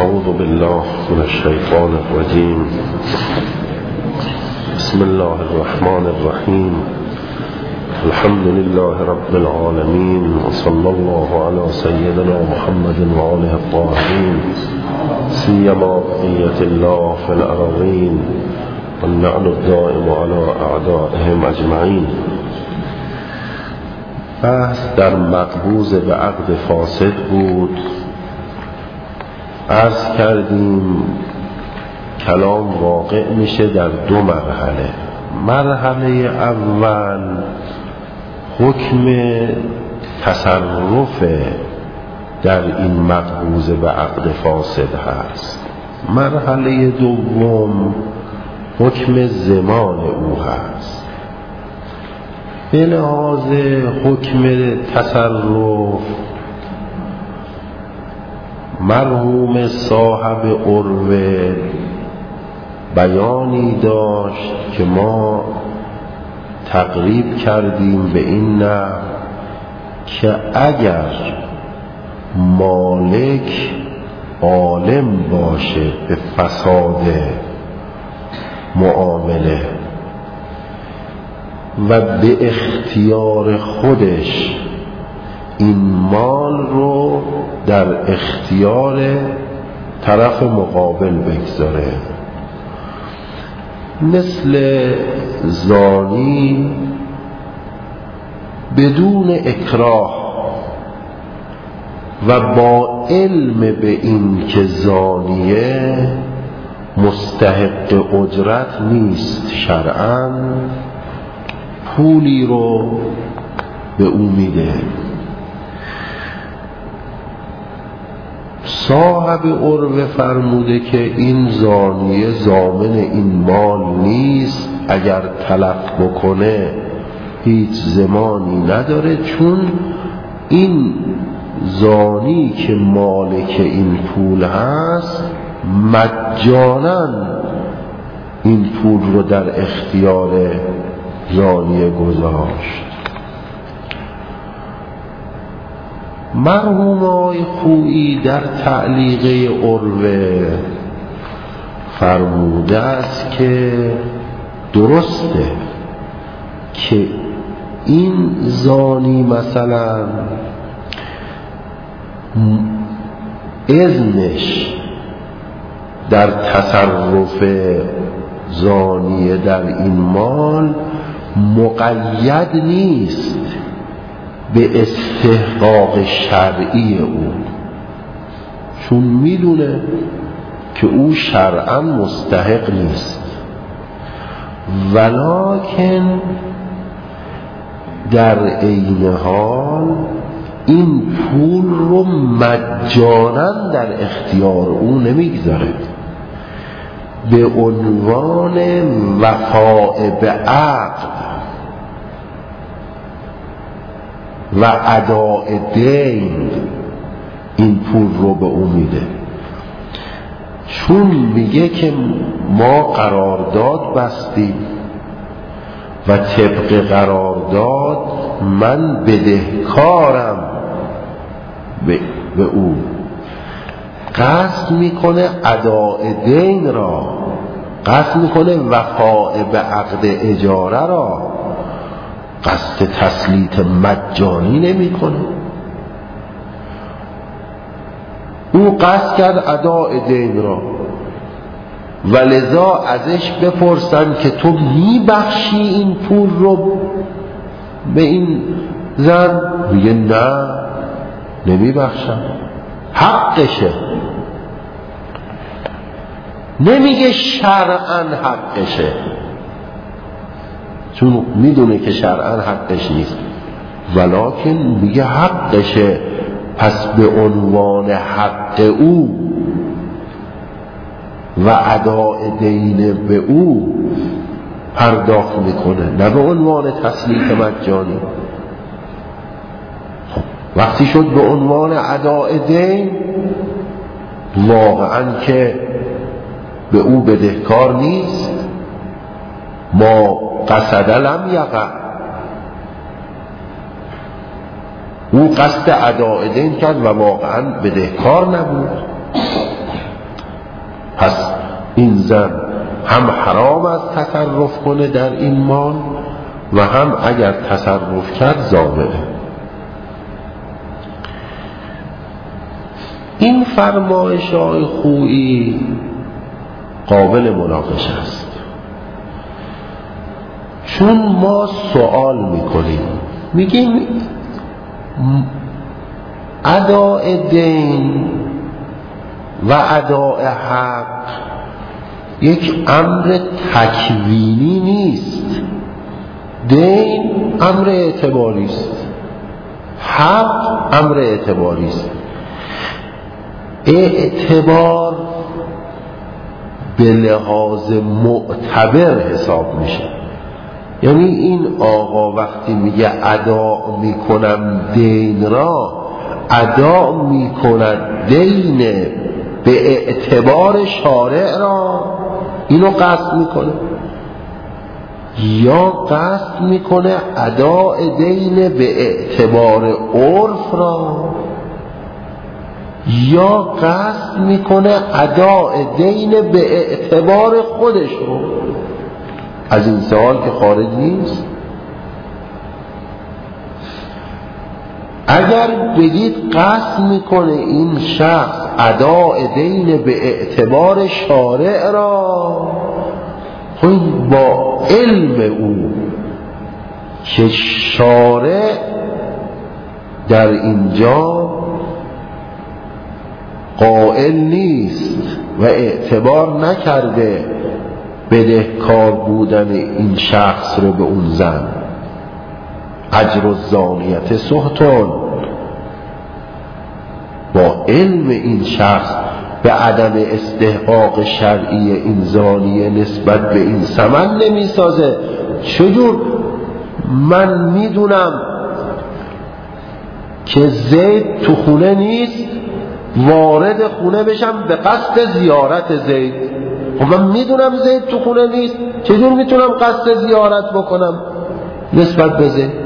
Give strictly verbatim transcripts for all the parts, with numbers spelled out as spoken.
أعوذ بالله من الشيطان الرجيم. بسم الله الرحمن الرحيم. الحمد لله رب العالمين، وصلى الله على سيدنا محمد وآله الطاهرين، سيما بقية الله في الأرضين، واللعن الدائم على أعدائهم أجمعين. بحث در مقبوض به عقد فاسد بود. عرض کردیم کلام واقع میشه در دو مرحله. مرحله اول حکم تصرف در این مقبوض به عقد فاسد هست. مرحله دوم حکم ضمان او هست. به لحاظ حکم تصرف، مرحوم صاحب عروه بیانی داشت که ما تقریب کردیم به این نحو که اگر مالک عالم باشه به فساد معامله و به اختیار خودش این مال رو در اختیار طرف مقابل بگذاره، مثل زانی بدون اکراه و با علم به این که زانیه مستحق اجرت نیست شرعاً، پولی رو به او میده. صاحب عروه فرموده که این زانیه ضامن این مال نیست، اگر تلف بکنه هیچ ضمانی نداره، چون این زانی که مالک این پول هست مجانا این پول رو در اختیار زانیه گذاشت. مرحوم آقای خویی در تعلیقه عروه فرموده است که درسته که این زانی مثلا اذنش در تصرف زانیه در این مال مقید نیست به استحقاق شرعی او، چون میدونه که او شرعاً مستحق نیست، ولکن در عین حال این پول رو مجانا در اختیار او نمیگذاره، به عنوان وفاء به عقد و اداء دین این پول رو به او میده، چون میگه که ما قرارداد بستیم و طبق قرارداد من بدهکارم به, به او. قصد میکنه اداء دین را، قصد میکنه وفاء به عقد اجاره را، قصد تسلیط مجانی نمی کنه. او قصد کرد اداء دین را، ولذا ازش بپرسن که تو می بخشی این پول رو به این زن؟ میگه نه نمی بخشم، حقشه. نمیگه شرعاً حقشه، چون میدونه که شرعاً حقش نیست، ولکن میگه حقشه، پس به عنوان حق او و اداء دین به او پرداخت میکنه، نه به عنوان تسلیط مجانی. خب وقتی شد به عنوان اداء دین، واقعاً که به او بدهکار نیست، ما قصد لم یقع، او قصد اداء دین کرد و واقعا بدهکار نبود. این زن هم حرام از تصرف کنه در این مال و هم اگر تصرف کرد ضامنه. این فرمایش های خویی قابل مناقشه است، چون ما سوال میکنیم، میگیم اداء دین و اداء حق یک امر تکوینی نیست. دین امر اعتباری است، حق امر اعتباری است. اعتبار به لحاظ معتبر حساب میشه، یعنی این آقا وقتی میگه ادا میکنم دین را، ادا میکند دین به اعتبار شارع را، اینو قصد میکنه، یا قصد میکنه اداء دین به اعتبار عرف را، یا قصد میکنه اداء دین به اعتبار خودش رو؟ از این سوال که خارج نیست. اگر بگید قصد میکنه این شخص اداء دین به اعتبار شارع را، خب با علم او که شارع در اینجا قائل نیست و اعتبار نکرده بدهکار بودن این شخص رو به اون زن، اجر الزانیت سهتون، با علم این شخص به عدم استحقاق شرعی این زانیه نسبت به این ثمن نمی سازه. چجور من میدونم که زید تو خونه نیست، وارد خونه بشم به قصد زیارت زید؟ خب من میدونم زید تو خونه نیست، چجور میتونم قصد زیارت بکنم نسبت به زید؟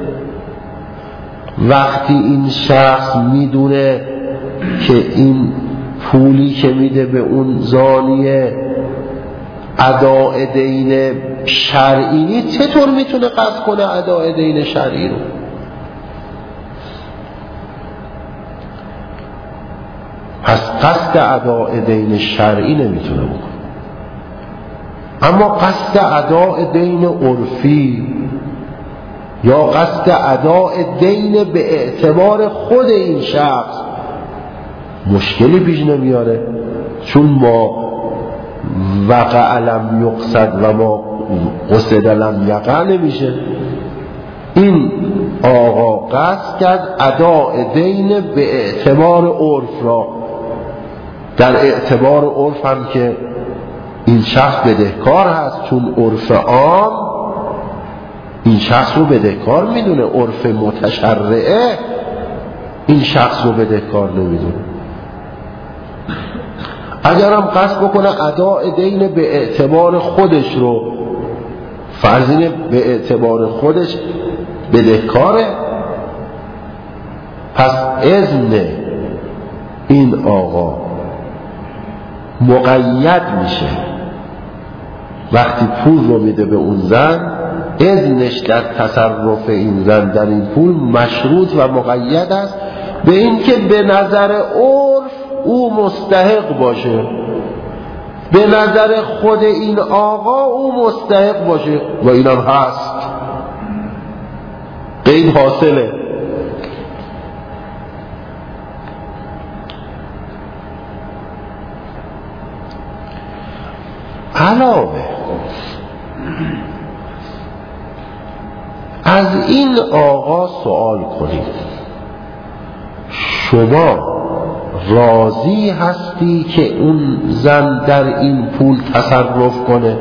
وقتی این شخص میدونه که این پولی که میده به اون زانیه اداء دین شرعی نیست، چطور میتونه قصد کنه اداء دین شرعی رو؟ پس قصد اداء دین شرعی نمیتونه بکنه، اما قصد اداء دین عرفی یا قصد اداء دین به اعتبار خود این شخص مشکلی پیش نمیاره، چون ما وقع لم یقصد و ما قصد لم یقع نمیشه. این آقا قصد کرد اداء دین به اعتبار عرف را، در اعتبار عرف هم که این شخص بدهکار هست، چون عرف عام این شخص رو بدهکار میدونه، عرف متشرعه این شخص رو بدهکار نمیدونه. اگرم قصد بکنه اداء دین به اعتبار خودش رو، فرض اینه به اعتبار خودش بدهکاره، پس اذن این آقا مقید میشه. وقتی پول رو میده به اون زن، اذنش در تصرف این زن در این پول مشروط و مقید است به این که به نظر عرف او مستحق باشه، به نظر خود این آقا او مستحق باشه، و اینم هست، قید حاصله. علاوه از این آقا سوال کنید شما راضی هستی که اون زن در این پول تصرف کنه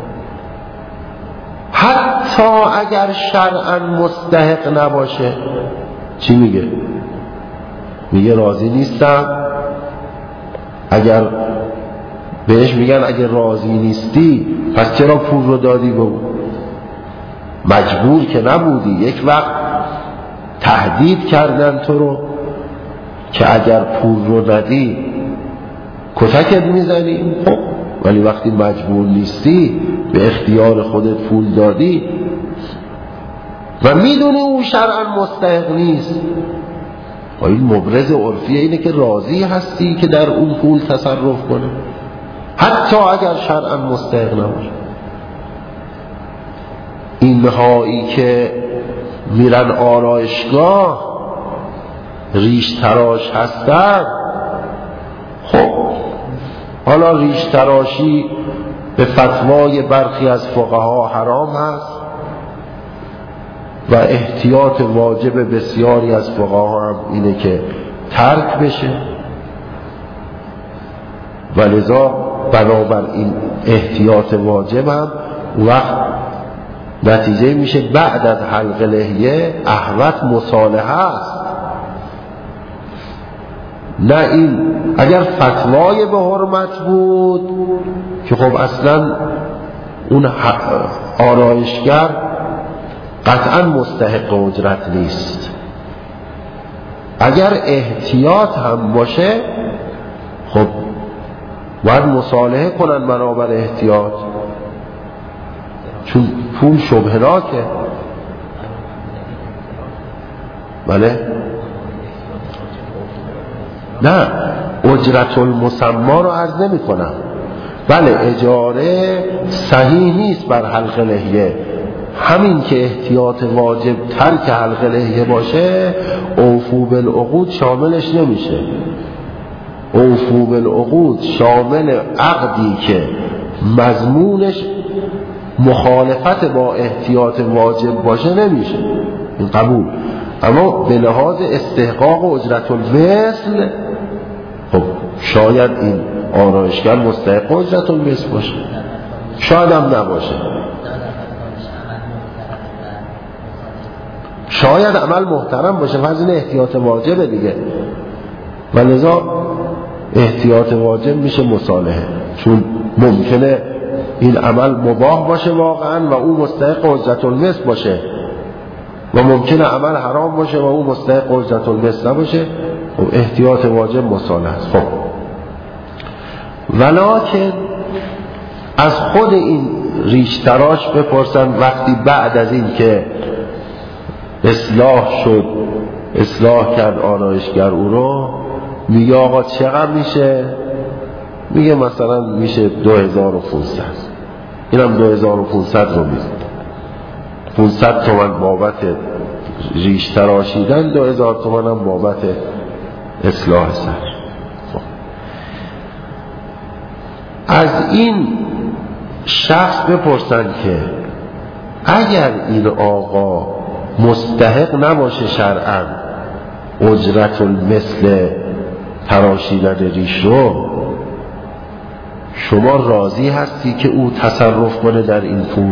حتی اگر شرعاً مستحق نباشه؟ چی میگه؟ میگه راضی نیستم. اگر بهش میگن اگر راضی نیستی پس چرا پول رو دادی به اون؟ مجبور که نبودی، یک وقت تهدید کردن تو رو که اگر پول رو ندی کتکت میزنی. خب ولی وقتی مجبور نیستی به اختیار خودت پول دادی و میدونی او شرعاً مستحق نیست، این مبرز عرفیه اینه که راضی هستی که در اون پول تصرف کنه حتی اگر شرعاً مستحق نباشه. اینهایی که میرن آرایشگاه ریش تراش هستن، خب حالا ریش تراشی به فتوای برخی از فقها حرام هست و احتیاط واجب بسیاری از فقها هم اینه که ترک بشه، و لذا بنابر این احتیاط واجب هم وقت نتیجه میشه بعد از حلق لحیه احوط مصالحه است. نه این اگر فتوای به حرمت بود که خب اصلا اون آرایشگر قطعا مستحق اجرت نیست. اگر احتیاط هم باشه خب باید مصالحه کنن بنابر احتیاط، چون پول شبهناکه. بله نه اجرت المسما رو عرض نمی کنم. بله اجاره صحیح نیست بر حلق لحیه، همین که احتیاط واجب ترک حلق لحیه باشه اوفو بالعقود شاملش نمیشه. اوفو بالعقود شامل عقدی که مضمونش مخالفت با احتیاط واجب باشه نمیشه، این قبول. اما به لحاظ استحقاق و اجرت الوصل خب شاید این آرایشگر مستحق اجرت الوصل باشه، شاید هم نباشه، شاید عمل محترم باشه، فرض این احتیاط واجبه دیگه، و لذا احتیاط واجب میشه مصالحه، چون ممکنه این عمل مباح باشه واقعا و او مستحق اجرت الوصل باشه، و ممکنه عمل حرام باشه و او مستحق اجرت الوصل نباشه. خب احتیاط واجب مصالحه است. خب ولکن از خود این ریش تراش بپرسن وقتی بعد از این که اصلاح شد، اصلاح کرد آرایشگر او رو، میگه آقا چقدر میشه؟ میگه مثلا میشه دو هزار و پونصد. اینم دو هزار و پونصد رو میده، پونصد تومن بابت ریش تراشیدن، دو هزار تومن هم بابت اصلاح سر. از این شخص بپرسن که اگر این آقا مستحق نباشه شرعاً اجرت المثل تراشیدن ریش رو، شما راضی هستی که او تصرف کنه در این پول؟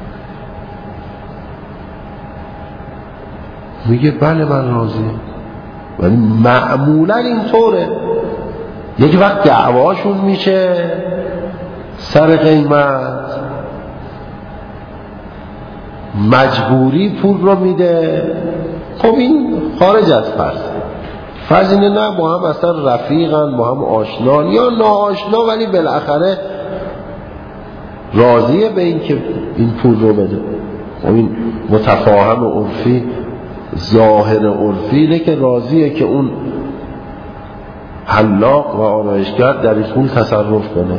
میگه بله من راضی. ولی معمولا اینطوره، یک وقت دعواشون میشه سر قیمت، مجبوری پول رو میده. خب این خارج از فرض فرض اینه نه با هم اصلا رفیقن، با هم آشنان یا ناآشنا، ولی بالاخره راضیه به این که این پول رو بده. خب این متفاهم عرفی، ظاهر عرفی اینه که راضیه که اون حلاق و آرایشگر در این پول تصرف کنه،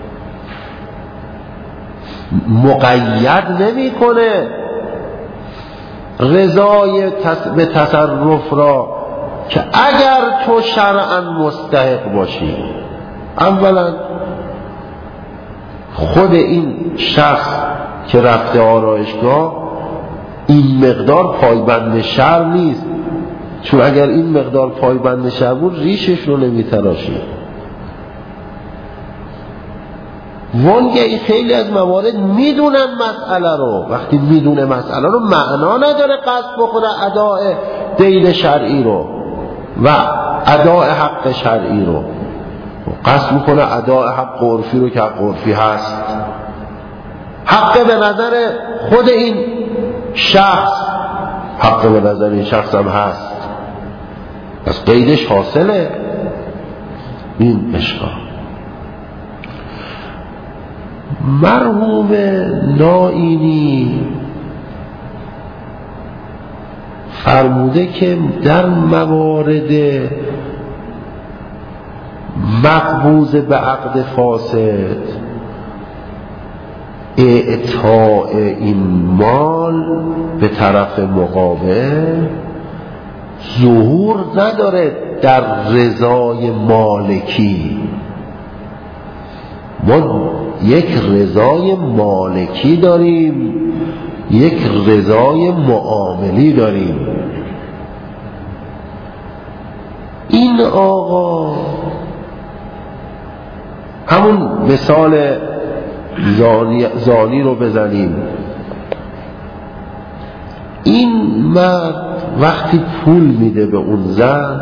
مقید نمی کنه رضای تص... به تصرف را که اگر تو شرعاً مستحق باشی. اولا خود این شخص که رفته آرایشگاه این مقدار پایبند شرع نیست، چون اگر این مقدار پایبند شرع بود ریشش رو نمیتراشید. وانگه خیلی از موارد میدونن مسئله رو، وقتی میدونه مسئله رو معنا نداره قصد بکنه اداء دین شرعی رو و اداء حق شرعی رو، قصد میکنه اداء حق عرفی رو که حق عرفی هست، حق به نظر خود این شخص، حق به نظر این شخص هم هست، از قیدش حاصله. این اشکال. مرحوم نائینی فرموده که در موارد مقبوض به عقد فاسد اعطاء این مال به طرف مقابل ظهور نداره در رضای مالکی. ما یک رضای مالکی داریم، یک رضای معاملی داریم. این آقا همون مثال زانی, زانی رو بزنیم، این مرد وقتی پول میده به اون زن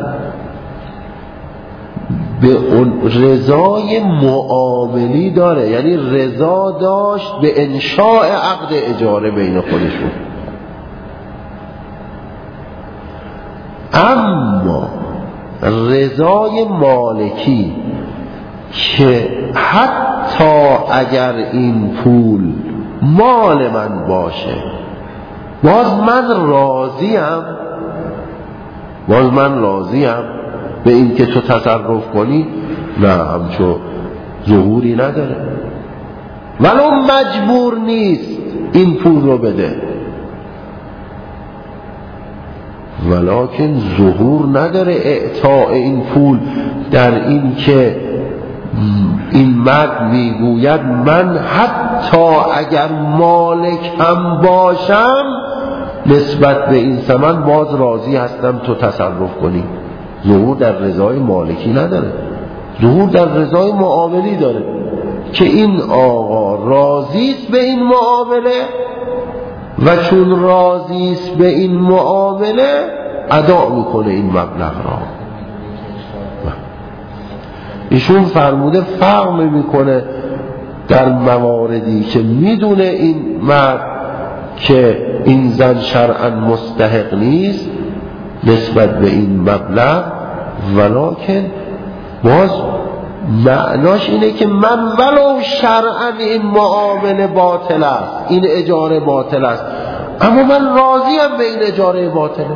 به اون رضای معاملی داره، یعنی رضا داشت به انشاء عقد اجاره بین خودشون. اما رضای مالکی که حتی اگر این پول مال من باشه باز من راضیم، باز من راضیم به این که تو تصرف کنی، نه همچون ظهوری نداره، ولو مجبور نیست این پول رو بده، ولکن ظهور نداره اعطاء این پول در این که این مرد میگوید من حتی اگر مالک هم باشم نسبت به این ثمن باز راضی هستم تو تصرف کنی. ظهور در رضای مالکی نداره، ظهور در رضای معاملی داره که این آقا راضی است به این معامله و چون راضی است به این معامله ادا میکنه این مبلغ را. ایشون فرموده فرق میکنه در مواردی که میدونه این مرد که این زن شرعاً مستحق نیست نسبت به این مبلغ، ولکن باز معناش اینه که من ولو شرعاً این معامله باطل است، این اجاره باطل است، اما من راضیم به این اجاره باطله.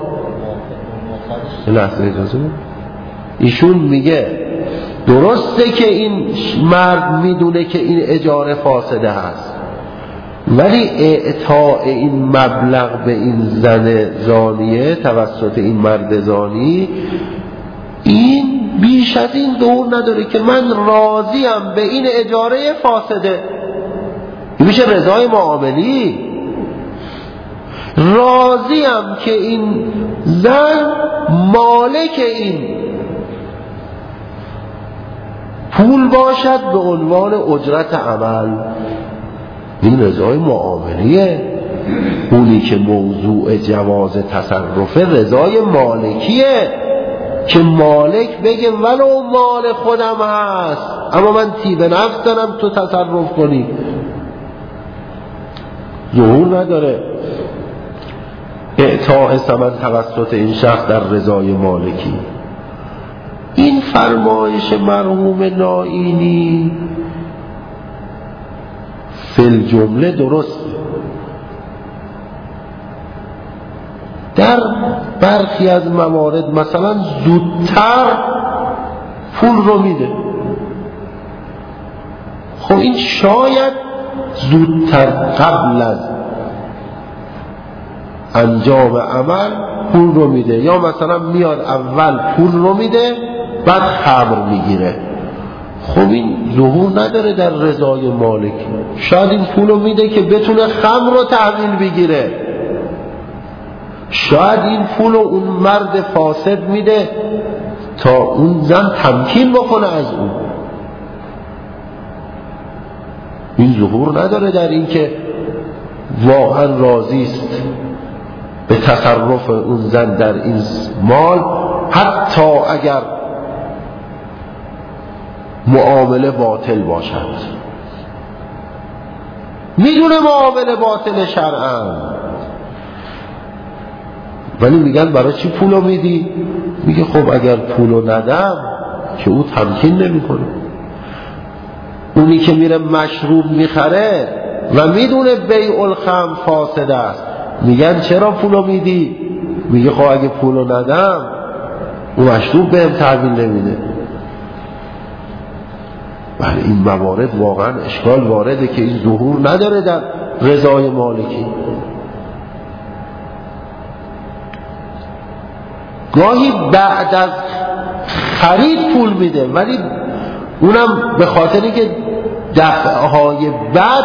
لحظه اجازه بید. ایشون میگه درسته که این مرد میدونه که این اجاره فاسده هست، ولی اعطاء این مبلغ به این زن زانیه توسط این مرد زانی این بیش از این دور نداره که من راضیم به این اجاره فاسده. این میشه رضای معاملی. راضیم که این زن مالک این پول باشد به عنوان اجرت عمل. این رضای معاملیه. اونی که موضوع جواز تصرفه رضای مالکیه که مالک بگه ولو مال خودم هست اما من طیب نفس دارم تو تصرف کنی. ظهور نداره اعطاء ثمن توسط این شخص در رضای مالکی. این فرمایش مرحوم نائینی فی الجمله درست، در برخی از موارد مثلا زودتر پول رو میده. خب این شاید زودتر قبل از انجام عمل پول رو میده، یا مثلا میاد اول پول رو میده بعد خمر میگیره. خب این ظهور نداره در رضای مالک. شاید این پول رو میده که بتونه خمر رو تحویل بگیره، شاید این پول رو اون مرد فاسد میده تا اون زن تمکین بکنه از اون. این ظهور نداره در این که واقعا راضی است به تصرف اون زن در این مال حتی اگر معامله باطل باشد. میدونه معامله باطل شرعاً، ولی میگن برای چی پولو میدی؟ میگه خب اگر پولو ندم که او تمکین نمی کنه. اونی که میره مشروب میخره و میدونه بیع الخمر فاسد است، میگن چرا پولو میدی؟ میگه خب اگه پولو ندم اون مشروب بهم تحویل نمیده. بله این موارد واقعا اشکال وارده که این ظهور نداره در رضای مالکی. گاهی بعد از خرید پول میده ولی اونم به خاطری که دفعهای بعد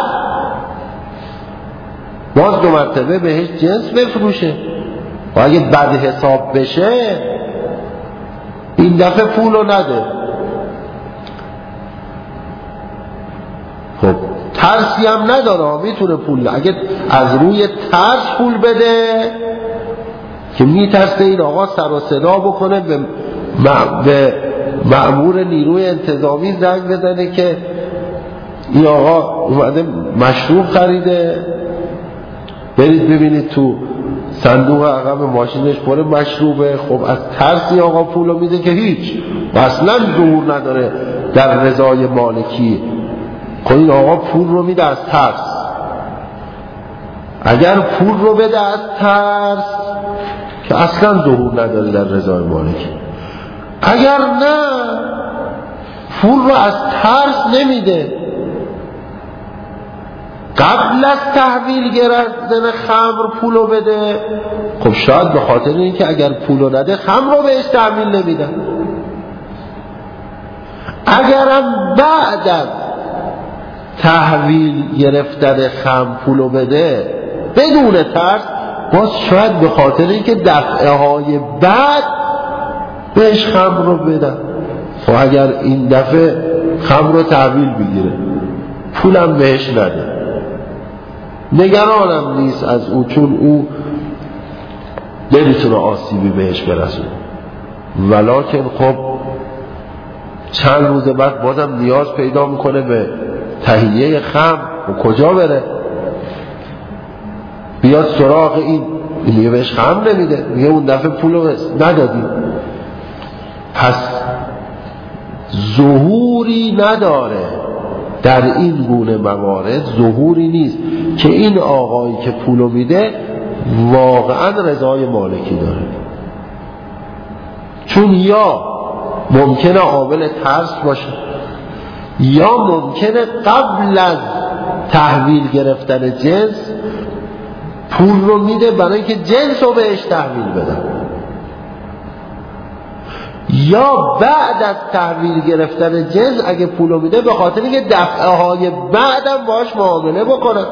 باز دو مرتبه بهش جنس بفروشه و اگه بد حساب بشه این دفعه پولو نده. خب ترسی هم نداره، میتونه پول اگه از روی ترس پول بده که میترسه این آقا سر و صدا بکنه به به مأمور نیروی انتظامی زنگ بزنه که این آقا اومده مشروب خریده، برید ببینید تو صندوق عقب ماشینش پر مشروبه. خب از ترس این آقا پولو میده که هیچ و اصلا ظهور نداره در رضای مالکی. خب این آقا پول رو میده از ترس. اگر پول رو بده از ترس که اصلا ظهور نداره در رضای مالکی. اگر نه پول رو از ترس نمیده، قبل از تحویل گرفتن خمر پولو بده، خب شاید به خاطر اینکه اگر پولو نده خمر رو بهش تحویل نمیدن. اگرم بعد از تحویل گرفتن خمر پولو بده بدون ترس، باز شاید به خاطر اینکه دفعه های بعد بهش خمر رو بدن. خب اگر این دفعه خمر رو تحویل بگیره پولم بهش نده، نگرانم نیست از او، چون او نمیتونه آسیبی بهش برسونه. ولکن خب چند روز بعد بازم نیاز پیدا میکنه به تهیه خمر و کجا بره؟ بیاد سراغ این میگه بهش خمر نمیده، میگه اون دفعه پولو ندادی. پس ظهوری نداره در این گونه موارد، ظهوری نیست که این آقایی که پولو میده واقعا رضای مالکی داره، چون یا ممکنه عامل ترس باشه یا ممکنه قبل از تحویل گرفتن جنس پول رو میده برای اینکه جنس رو بهش تحویل بدن، یا بعد از تحویل گرفتن جنس اگه پولو میده به خاطر اینکه دفعه های بعدم باش معامله بکنن.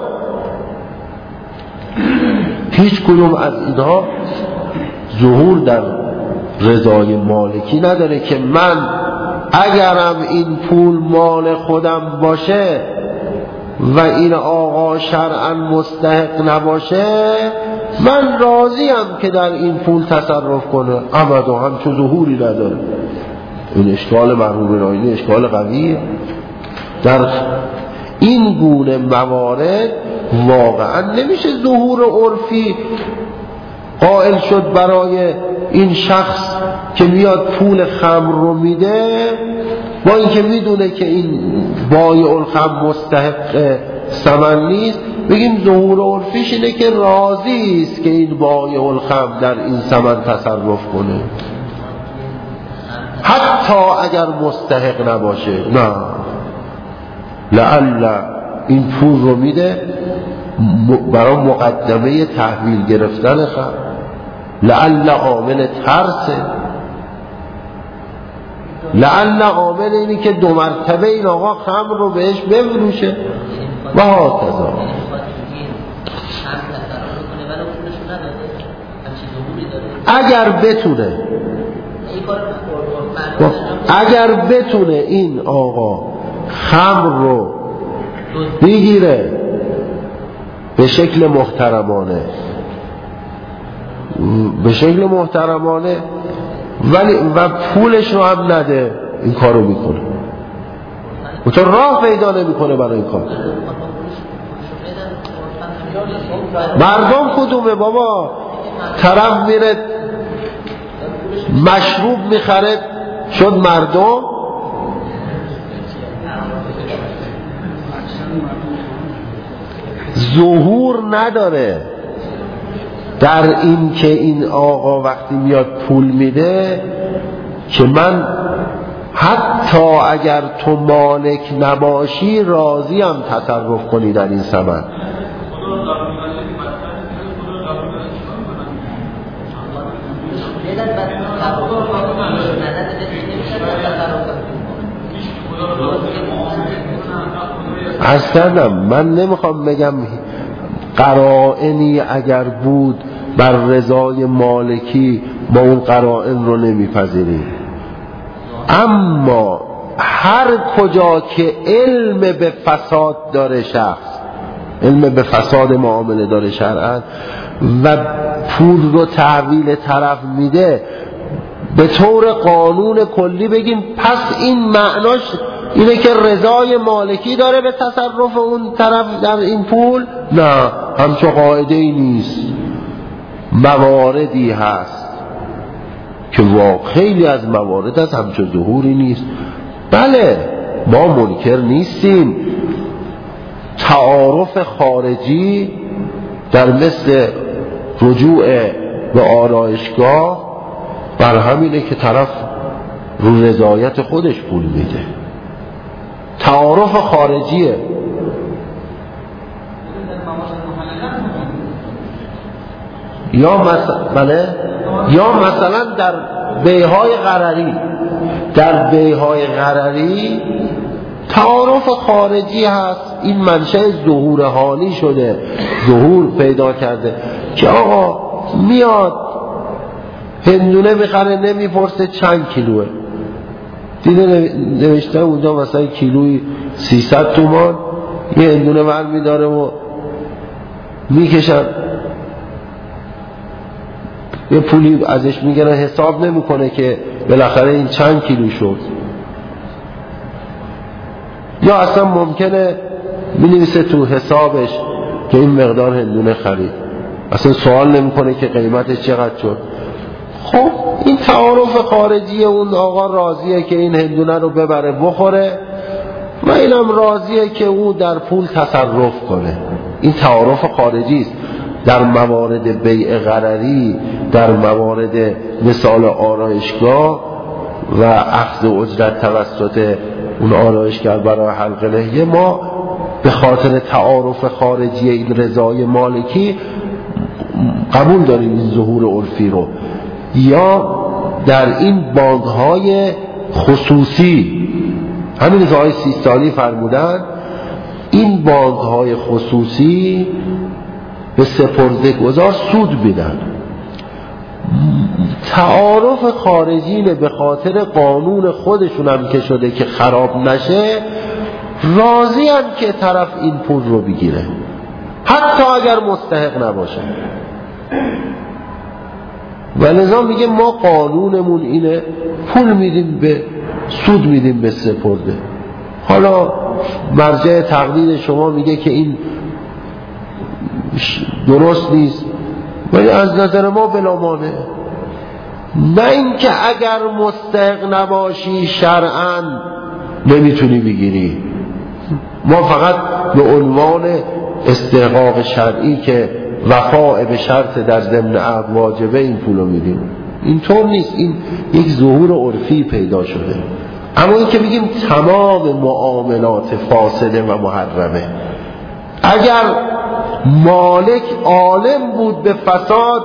هیچ کدوم از اینها ظهور در رضای مالکی نداره که من اگرم این پول مال خودم باشه و این آقا شرعاً مستحق نباشه من راضیم که در این پول تصرف کنه. ابدا همچون ظهوری نداره. این اشکال مرحوم رایلی اشکال قویه. در این گونه موارد واقعا نمیشه ظهور عرفی قائل شد برای این شخص که میاد پول خمر رو میده، با اینکه میدونه که این بایع الخمر مستحق ثمن نیست، بگیم ظهور عرفیش اینه که راضی است که این بایع الخمر در این ثمن تصرف کنه حتی اگر مستحق نباشه. نه، لعل این پول رو میده برای مقدمه تحویل گرفتن خمر، لعل عامل ترسه، لعل عامل اینی که دو مرتبه این آقا خمر رو بهش بفروشه و هاکذا. اگر بتونه اگر بتونه این آقا خمر رو بگیره به شکل محترمانه به شکل محترمانه ولی و پولش رو هم نده، این کار رو میکنه و تو راه پیدا نمیکنه برای این کار. مردم کدومه بابا؟ طرف میره مشروب میخره شد مردم. ظهور نداره در این که این آقا وقتی میاد پول میده که من حتی اگر تو مالک نباشی راضیم تصرف کنی در این ثمن. اصلا من نمیخوام بگم قرائنی اگر بود بر رضای مالکی ما اون قرائن رو نمیپذیریم، اما هر کجا که علم به فساد داره شخص، علم به فساد معامله داره شرعاً و پول رو تحویل طرف میده، به طور قانون کلی بگیم پس این معناش اینه که رضای مالکی داره به تصرف اون طرف در این پول؟ نه، همچون قاعده ای نیست. مواردی هست که واقع خیلی از موارد هست همچون ظهوری نیست. بله ما منکر نیستیم تعارف خارجی در مثل رجوع به آرایشگاه بر همینه که طرف رو رضایت خودش پول میده، تعارف خارجیه. یا مثلا بله یا مثلا در بیعهای غرری، در بیعهای غرری تعارف خارجی هست، این منشأ ظهور حالی شده، ظهور پیدا کرده که آقا میاد هندونه میخره نمیپرسه چند کیلوه، دیده نوشته اونجا مثلا کیلوی سیصد تومان، یه هندونه ور میداره و میکشن، یه پولی ازش میگیرن، حساب نمیکنه که بالاخره این چند کیلو شد. یا اصلا ممکنه مینویسه تو حسابش که این مقدار هندونه خرید، اصلا سوال نمیکنه که قیمتش چقدر شد. خب این تعارف خارجی، اون آقا راضیه که این هندونه رو ببره بخوره و اینم راضیه که او در پول تصرف کنه. این تعارف خارجی است. در موارد بیع غرری، در موارد مثال آرایشگاه و اخذ اجرت توسط اون آرایشگر برای حلق لحیه، ما به خاطر تعارف خارجی این رضای مالکی قبول داریم این ظهور عرفی رو. یا در این بانک‌های خصوصی، همین که آقای سیستانی فرمودن، این بانک‌های خصوصی به سپرده گذار سود میدن. تعارف خارجی به خاطر قانون خودشون هم که شده که خراب نشه، راضی هم که طرف این پول رو بگیره حتی اگر مستحق نباشه. و لذا میگه ما قانونمون اینه پول میدیم به سود میدیم به سپرده. حالا مرجع تقدیر شما میگه که این درست نیست، ولی از نظر ما بلامانه. نه اینکه اگر مستحق نباشی شرعاً نمیتونی بگیری، ما فقط به عنوان استحقاق شرعی که وفاء به شرط در ضمن عقد واجبه این پولو میدیم. اینطور نیست، این یک ظهور عرفی پیدا شده. اما این که بگیم تمام معاملات فاسده و محرمه، اگر مالک عالم بود به فساد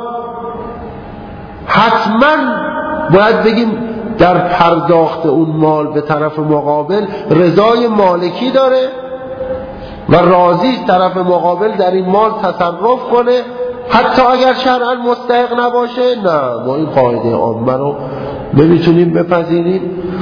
حتما باید بگیم در پرداخت اون مال به طرف مقابل رضای مالکی داره و راضی طرف مقابل در این مال تصرف کنه حتی اگر شرعاً مستحق نباشه. نه، ما این قاعده عامه رو نمیتونیم بپذیریم.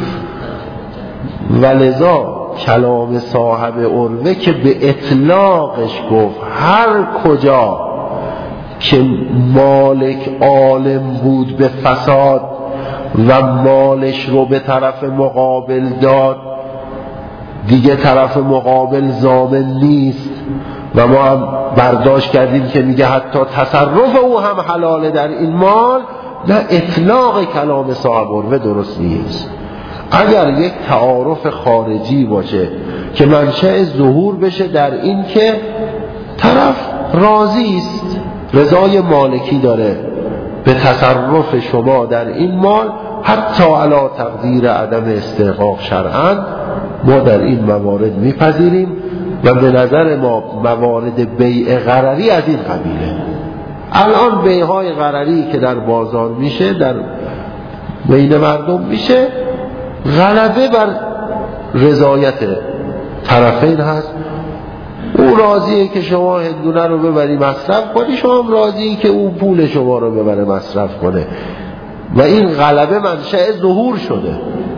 ولذا کلام صاحب عروه که به اطلاقش گفت هر کجا که مالک عالم بود به فساد و مالش رو به طرف مقابل داد، دیگه طرف مقابل ضامن نیست و ما هم برداشت کردیم که میگه حتی تصرف او هم حلاله در این مال. نه، اطلاق کلام صاحب عروه درست نیست. اگر یک تعارف خارجی باشه که منشأ ظهور بشه در این که طرف راضی است، رضای مالکی داره به تصرف شما در این مال، حتی علی تقدیر عدم استحقاق شرعاً ما در این موارد میپذیریم و به نظر ما موارد بیع غرری از این قبیله. الان بیعهای غرری که در بازار میشه، در بین مردم میشه، غلبه بر رضایت طرفین هست. او راضیه که شما هندونه رو ببری مصرف کنی، شما هم راضیه که او پول شما رو ببره مصرف کنه و این غلبه منشأ ظهور شده.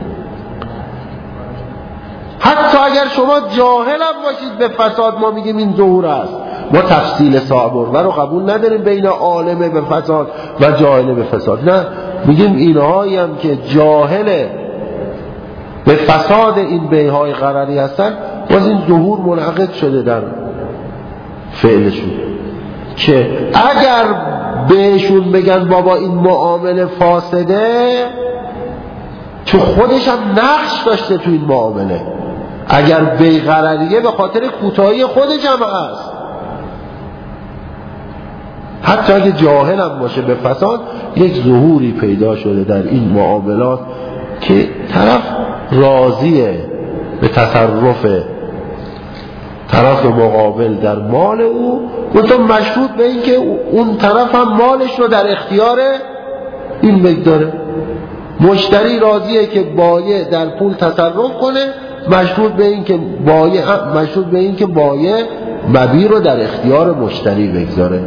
حتی اگر شما جاهل هم باشید به فساد، ما میگیم این ظهور است. ما تفصیل صاحب الوقت رو قبول نداریم بین عالم به فساد و جاهل به فساد، نه، میگیم اینهایی هم که جاهل به فساد این بیعهای غرری هستن، باز این ظهور منعقد شده در فعلشون، که اگر بهشون بگن بابا این معامله فاسده، تو خودش هم نقش داشته تو این معامله، اگر بیع غرریه به خاطر کوتاهی خودش هم هست، حتی اگه جاهل هم باشه به فساد، یک ظهوری پیدا شده در این معاملات که طرف راضیه به تصرف طرف مقابل در مال او، گفتم مشروط به این که اون طرف هم مالش رو در اختیار این مقداره. مشتری راضیه که بایع در پول تصرف کنه، مشروط به این که بایع مشروط به این که بایع مبیع رو در اختیار مشتری بگذاره.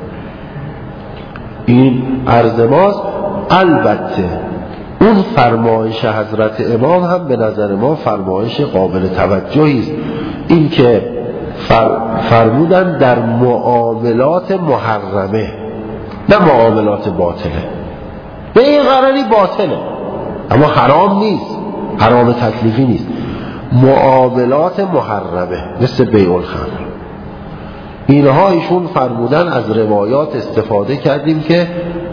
این عرض ماست. البته اون فرمایش حضرت امام هم به نظر ما فرمایش قابل توجهی است، این که فرمودن در معاملات محرمه، نه معاملات باطله. بیع غرری باطله اما حرام نیست، حرام تکلیفی نیست. معاملات محرمه مثل بیع الخمر، اینها ایشون فرمودن از روایات استفاده کردیم که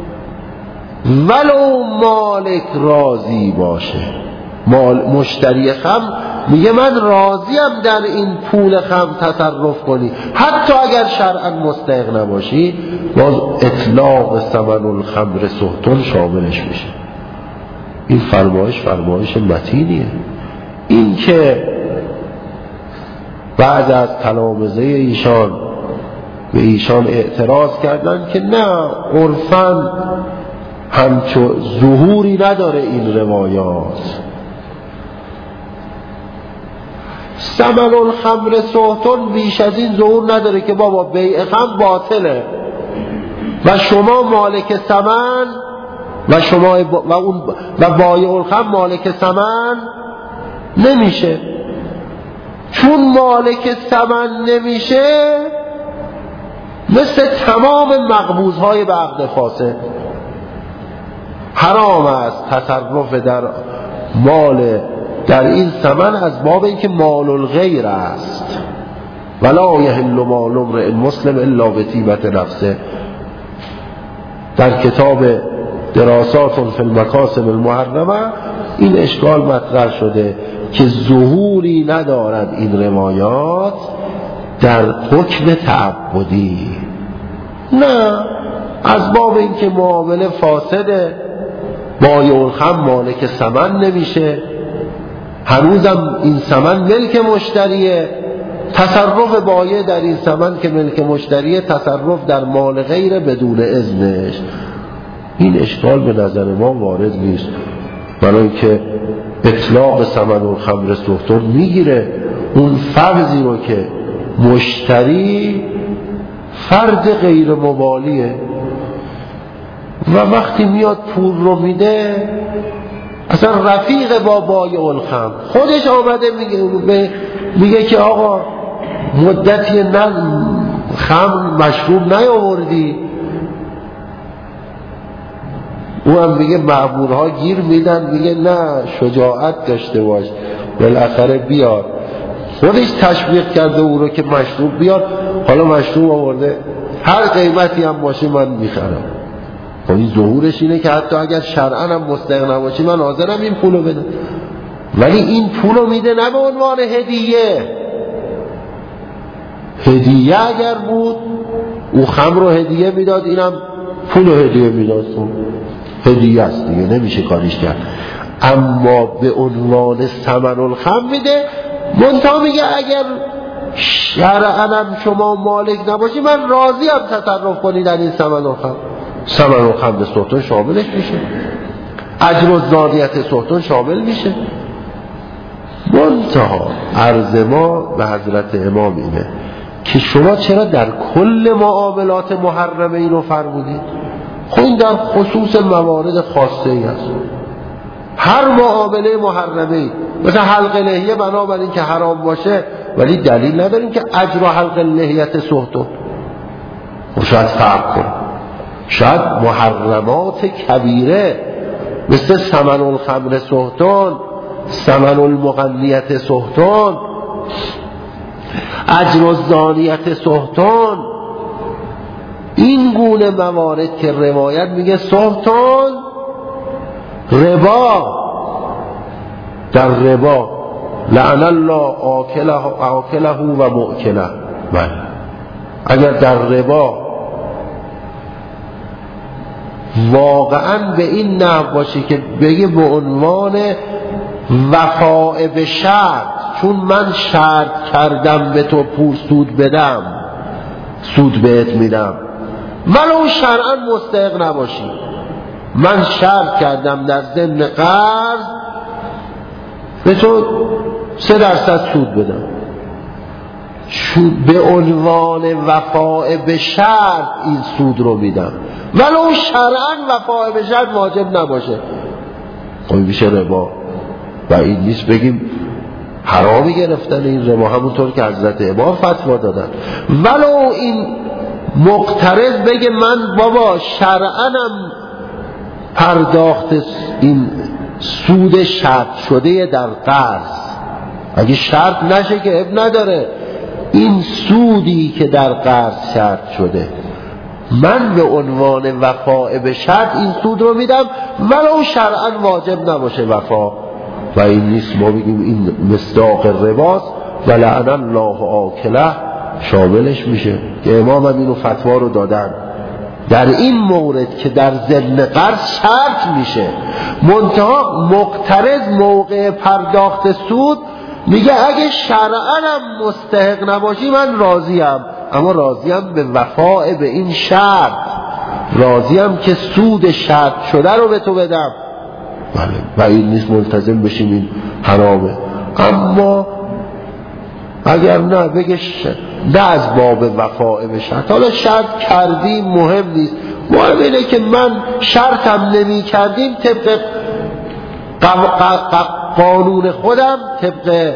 ولو مالک راضی باشه، مال مشتری خمر میگه من راضیم در این پول خمر تصرف کنی، حتی اگر شرعا مستحق نباشی، باز اطلاق ثمن الخمر سهتون شاملش میشه. این فرمایش فرمایش متینیه. این که بعد از تلامذه ایشان به ایشان اعتراض کردن که نه، عرفاً همچو ظهوری نداره این روایات، ثمن الخمر سهتون بیش از این ظهور نداره که بابا بیع خمر باطله و شما مالک ثمن و شما و اون و بایع الخمر مالک ثمن نمیشه. چون مالک ثمن نمیشه، مثل تمام مقبوض‌های به عقد فاسد حرام است تصرف در مال در این ثمن، از باب اینکه مال الغیر است. ولا یحل مال امرئ مسلم الا بطیبة نفسه. در کتاب دراسات فی المکاسب المحرمه این اشکال مطرح شده که ظهوری ندارد این روایات در حکم تعبدی، نه، از باب اینکه معامله فاسده، بایع الخمر مالک ثمن نمیشه، هنوزم این ثمن ملک مشتریه، تصرف بایع در این ثمن که ملک مشتریه، تصرف در مال غیر بدون اذنش. این اشکال به نظر ما وارد نیست، برای که اطلاق ثمن الخمر سهتون میگیره اون فرضی رو که مشتری فرد غیر مبالیه و وقتی میاد پول رو میده اصلا رفیق با بایع الخمر، خودش آمده میگه میگه که آقا مدتی نه خمر مشروب نیاوردی، او هم میگه معمورها گیر میدن، میگه نه شجاعت داشته باش بالاخره بیار. خودش تشویق کرده او رو که مشروب بیار، حالا مشروب آورده، هر قیمتی هم باشه من میخرم. خب این ظهورش اینه که حتی اگر شرعاً هم مستحق نباشی من حاضرم این پولو بدم. ولی این پولو میده نه به عنوان هدیه. هدیه اگر بود او خمر رو هدیه میداد، اینم پول رو هدیه میداد، هدیه است دیگه نمیشه کاریش کرد. اما به عنوان ثمن الخمر میده. منتها میگه اگر شرعاً شما مالک نباشی من راضی ام تصرف کنید در این ثمن الخمر. ثمن الخمر سهتون شاملش میشه، اجر الزانیت سهتون شامل میشه. منتها عرض ما به حضرت امام اینه که شما چرا در کل معاملات محرمه این رو فرمودید؟ خب این در خصوص موارد خاصه ای هست. هر معامله محرمه ای مثل حلق لحیه بنابراین که حرام باشه، ولی دلیل نداریم که اجر و حلق لحیت سهتون. خب شاید فرق کن، شاید محرمات کبیره مثل ثمن الخمر سهتون، ثمن المغنیت سهتون، اجر الزانیت سهتون، این گونه موارد که روایت میگه سهتون ربا، در ربا لعن الله آکله, آکله و مؤکله. بله اگر در ربا واقعا به این نحو باشه که بگه به عنوان وفاء به شرط، چون من شرط کردم به تو پول سود بدم سود بهت میدم ولو شرعا مستحق نباشی، من شرط کردم در ضمن قرض به تو سه درصد سود بدم، چون به عنوان وفاء به شرط این سود رو میدم ولو شرعا وفاء به شرط واجب نباشه. خب میشه ربا و این نیست بگیم حرامی گرفتن این ربا، همونطور که حضرت امام فتوا دادن. ولو این مقترض بگه من بابا شرعنم پرداخت این سود شرط شده در قرض، اگه شرط نشه که اب نداره، این سودی که در قرض شرط شده من به عنوان وفاء به شرط این سود رو میدم ولو شرعا واجب نباشه وفا. و این نیست ما بگیم این مصداق رباست و لعن الله آکله شاملش میشه که امام هم اینو فتوا رو دادن در این مورد که در ضمن قرض شرط میشه. منتها مقترض موقع پرداخت سود میگه اگه شرعاً مستحق نباشی من راضیم، اما راضیم به وفاء به این شرط، راضیم که سود شرط شده رو به تو بدم. بله و این نیست ملتزم بشیم این حرامه. اما اگر نه بگه نه از باب وفاء به شرط، حالا شرط کردیم مهم نیست، مهم اینه که من شرطم نمی کردیم طبق قانون خودم، طبق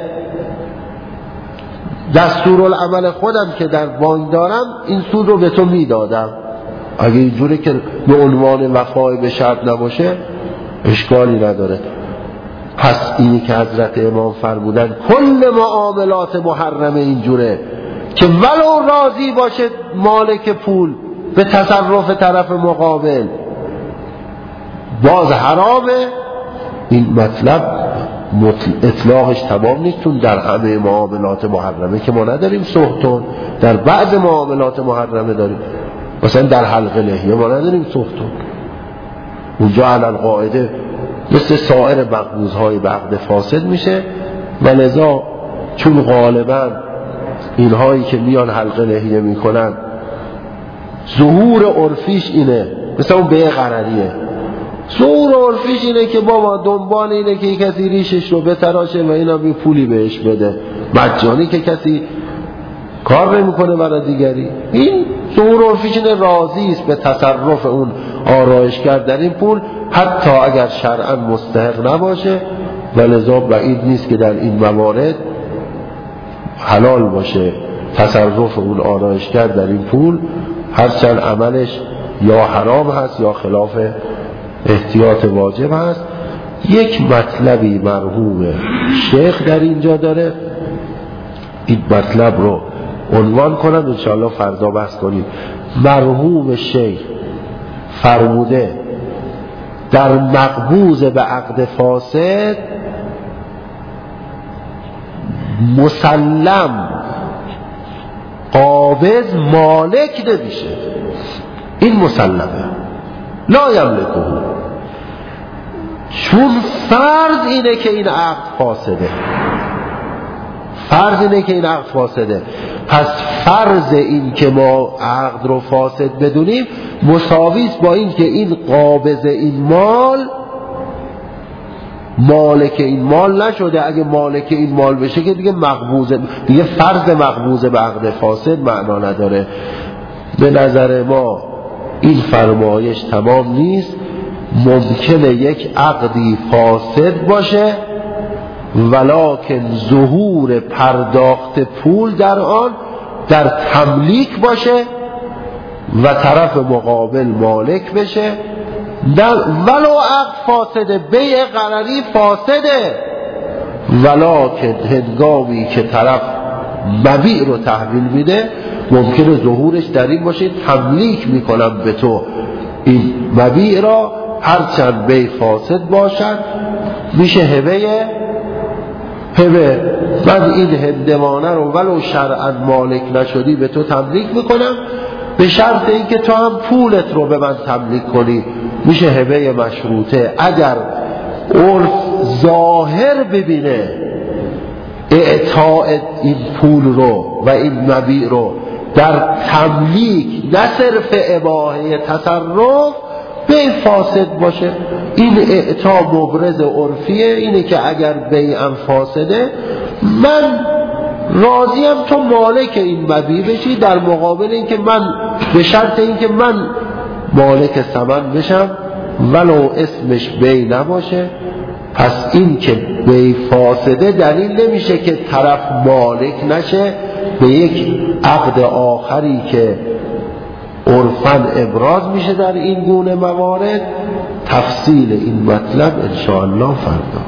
دستورالعمل خودم که در بانک دارم این سود رو به تو میدادم. اگه اینجوری که به عنوان وفای به شرط نباشه اشکالی نداره. پس اینی که حضرت امام فرمودن کل معاملات محرمه اینجوره که ولو راضی باشه مالک پول به تصرف طرف مقابل باز حرامه. این مطلب اطلاقش تمام نیست، چون در همه معاملات محرمه که ما نداریم سهتون، در بعض معاملات محرمه داریم. مثلا در حلق لحیه ما نداریم سهتون، اونجا علل قاعده مثل سایر مقبوض‌های به عقد فاسد میشه و لذا چون غالبا اینهایی که میان حلق لحیه میکنن ظهور عرفیش اینه، مثلا اون بیع قرریه، ظهور عرفیش اینه که بابا دنبال اینه که کسی ریشش رو بتراشه و اینا بی پولی بهش بده، مجانی که کسی کار نمیکنه برای دیگری. این ظهور عرفیش اینه، راضی است به تصرف اون آرایشگر در این پول حتی اگر شرعا مستحق نباشه و لذا بعید نیست که در این موارد حلال باشه تصرف اون آرایشگر در این پول، هرچند عملش یا حرام هست یا خلاف احتیاط واجب هست. یک مطلبی مرحوم شیخ در اینجا داره، این مطلب رو عنوان کنم انشاءالله فردا بحث کنیم. مرحوم شیخ فرموده در مقبوض به عقد فاسد مسلم قابض مالک نمیشه. این مسلمه، لا یملکه، چون فرض اینه که این عقد فاسده. فرض اینه که این عقد فاسده. پس فرض این که ما عقد رو فاسد بدونیم مساویست با این که این قابض این مال مالک این مال نشده. اگه مالک این مال بشه که دیگه مقبوضه، دیگه فرض مقبوضه به عقد فاسد معنا نداره. به نظر ما این فرمایش تمام نیست. ممکنه یک عقدی فاسد باشه ولکن ظهور پرداخت پول در آن در تملیک باشه و طرف مقابل مالک بشه، ولو عقد فاسده، بیع قراری فاسده، ولکن هنگامی که طرف مبیع رو تحویل میده ممکنه ظهورش در این باشه تملیک میکنم به تو این مبیع را، هرچند بیع فاسد باشد میشه هبه هبه من این هندوانه رو ولو شرعاً مالک نشدی به تو تملیک میکنم به شرط اینکه تو هم پولت رو به من تملیک کنی. میشه هبه مشروطه. اگر عرف ظاهر ببینه اعطاء این پول رو و این مبیع رو در تملیک نه صرف اباحه تصرف بیع فاسد باشه، این اعطا مبرز عرفیه، اینه که اگر بیعم فاسده من راضیم تو مالک این مبیع بشی، در مقابل اینکه من به شرط اینکه من مالک ثمن بشم ولو اسمش بیع نباشه. پس این که بیع فاسده دلیل نمیشه که طرف مالک نشه به یک عقد آخری که عرفاً ابراز میشه در این گونه موارد. تفصیل این مطلب انشاءالله فردا.